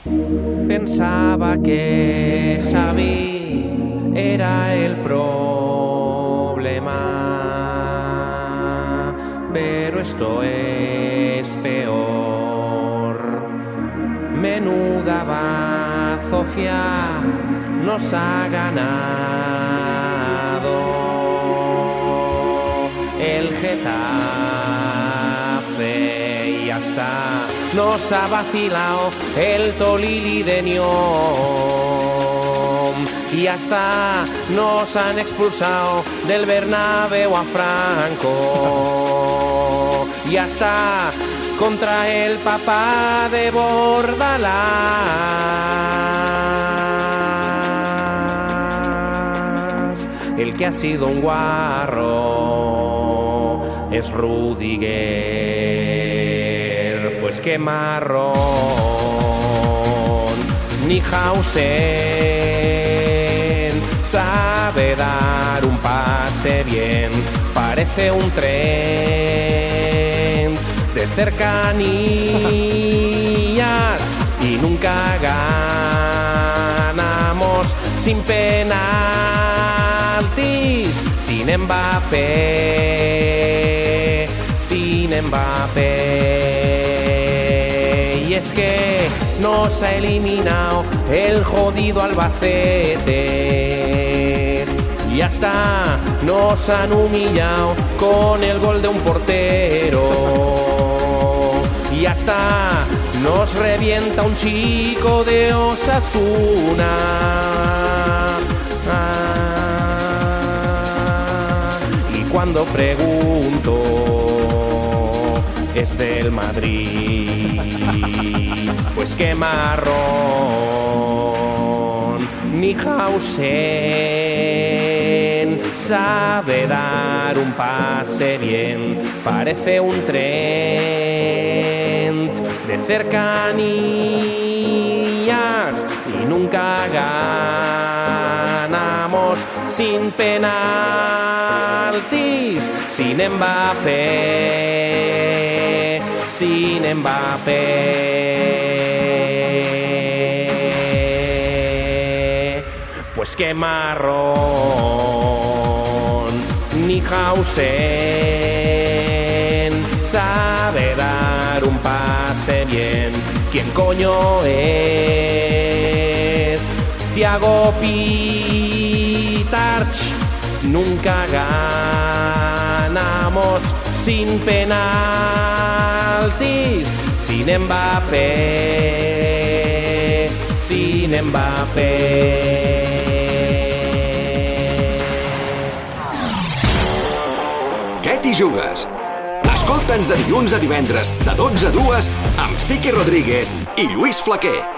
Pensaba que Xavi era el problema, pero esto es peor. Menuda bazofia nos ha ganado el Getafe y hasta nos ha vacilado el Tolili de Nyom y hasta nos han expulsado del Bernabéu a Franco y hasta contra el papá de Bordalás. El que ha sido un guarro es Rudiger, pues qué marrón. Nijausen sabe dar un pase bien, parece un tren de cercanías y nunca ganamos sin penaltis, sin Mbappé, sin Mbappé. Y es que nos ha eliminado el jodido Albacete y hasta nos han humillado con el gol de un portero y hasta nos revienta un chico de Osasuna. Y cuando pregunto es del Madrid, pues qué marrón. Nijausen sabe dar un pase bien, parece un tren de cercanías y nunca ganamos sin penaltis, sin Mbappé, sin Mbappé. Pues qué marrón. Nijausen sabe dar un pase bien. ¿Quién coño es? Thiago Pitarch. Nunca ganamos sin penaltis, sin Mbappé, sin Mbappé. Què t'hi jugues? Escolta'ns de dilluns a divendres, de 12 a 2, amb Sique Rodríguez i Lluís Flaquer.